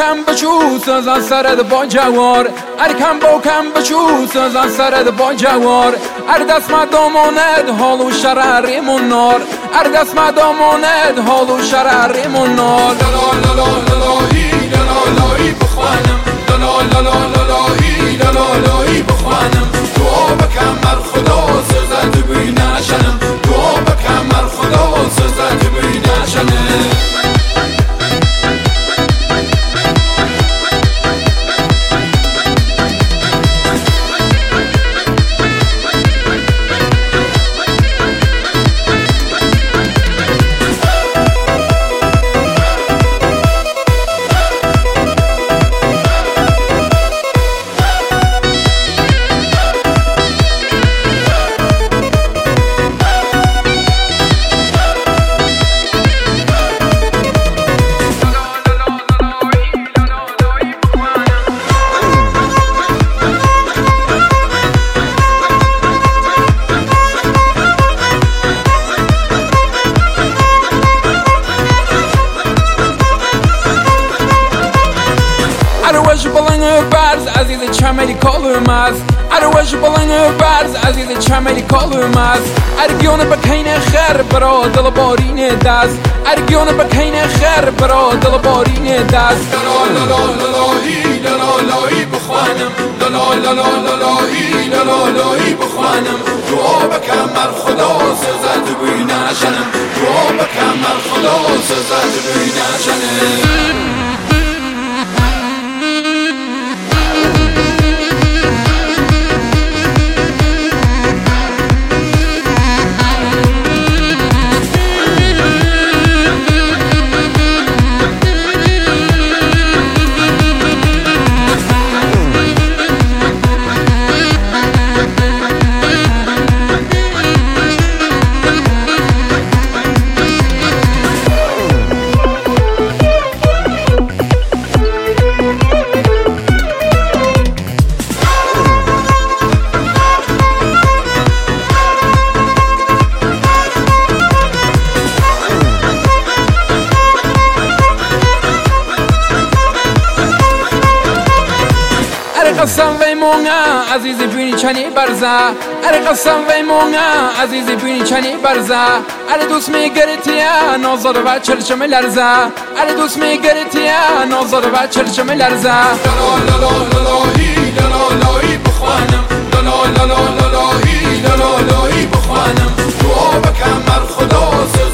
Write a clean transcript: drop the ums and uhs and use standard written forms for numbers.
کم بچو سازن سرد با جوار کم با کم بچو سازن سرد با جوار دست مداماند حال و شرریمون نار دست مداماند حال و شرریمون نار لالایی لالایی بخوانم لالایی لالایی بخوانم دعا بکن بر خدا سزد بینشنم دعا بکن بر خدا سزد بینشنم وش بلنگ برز عزیز چملی کالوماز وش بلنگ برز عزیز چملی کالوماز ارگیون بکین خیر برا دل بارین دست ارگیون بکین خیر برا دل بارین دست لالایی لالایی بخوانم لالایی لالایی بخوانم دعا بکن بر خدا سزد بینشنم دعا بکن بر خدا سزد بینشنم قسم وی مونگا عزیزی بینی چنی برزا قسم وی مونگا عزیزی بینی چنی برزا دوست میگرتیا نازار و چرچم لرزا دوست میگرتیا نازار و چرچم لرزا لالایی بخوانم لالایی بخوانم دعا بکن بر خدا